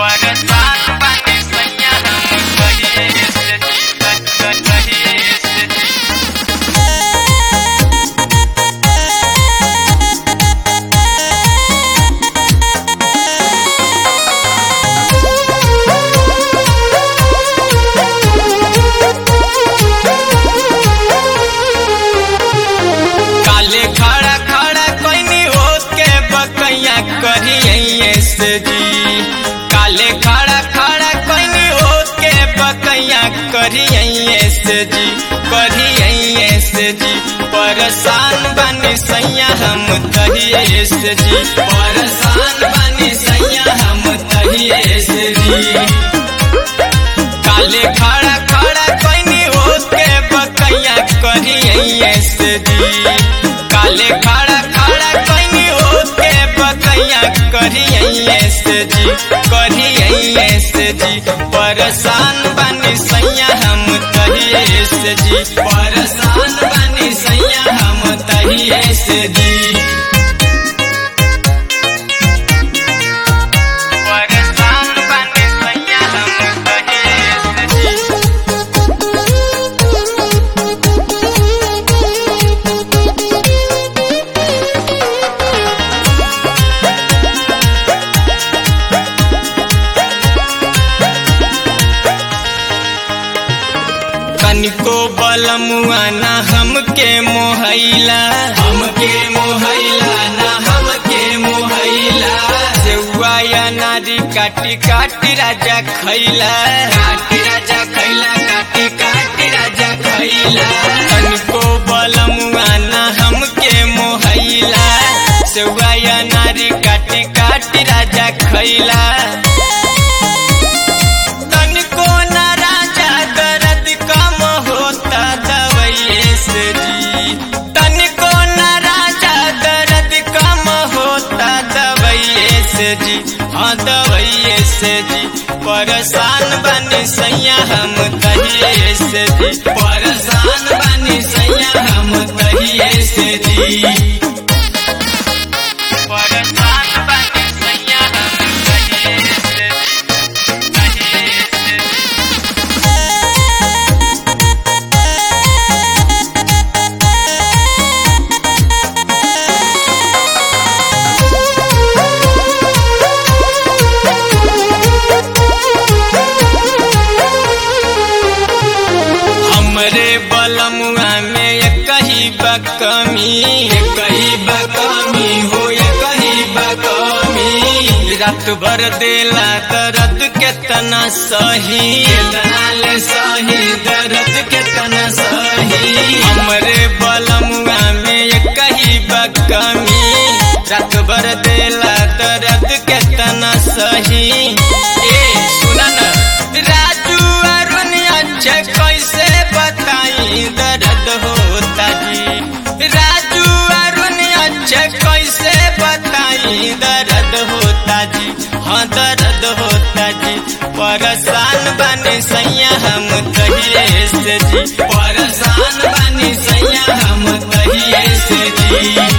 परेशान बानी सैया हम कहिए से कहिए से काले खड़ा खड़ा कोई होके बकैया करिए से जी। काले खड़ा खड़ा कोई होके बकैया करिए से जी करिए से जी। परेशान बानी सैया हम तहिए से जी परेशान बानी सैया हम तहिए से जी। काले खड़ा खड़ा कोई होके बकैया करिए से जी। काले खड़ा खड़ा कोई होके बकैया करिए से जी करिए से जी। परेशान बानी सैया हम तहिए से जी परेशान बानी सैया हम तहिए से जी। परेशान बानी सैया हम तहिए से जी। तनिको बलमुआ ना हमके मोहैला ना हमके मोहैला। सेउआ या नारी काटी काटी राजा खैला काटी राजा खैला काटी काटी राजा खैला। तनिको बलमुआ ना हमके मोहैला सेउआ या नारी काटी काटी राजा खैला। तनिको ना राजा दर्द कम होता दवाइए से जी। तनिको ना राजा दर्द कम होता दवाइए से जी हाँ दवाइए से जी। परेशान बानी सैया हम तहिए से जी परेशान बानी सैया हम तहिए से जी। परेशान बानी सैया हम तहिए से जी तहिए से जी। हमरे बलमुआ में एक ही बकमी हो एक ही बकमी। रात भर देला दर्द केतना सही दर्द केतना सही। हमरे बलमुआ में एक ही बकमी रात भर देला दर्द केतना सही। ए सुना ना राजू अरुण अच्छे कैसे बताई दर्द होता जी। राजू अरुण अच्छे कैसे बताई दर्द होता जी हाँ दर्द होता जी। परेशान बानी सैया हम तहिए से जी परेशान बानी सैया हम तहिए से जी।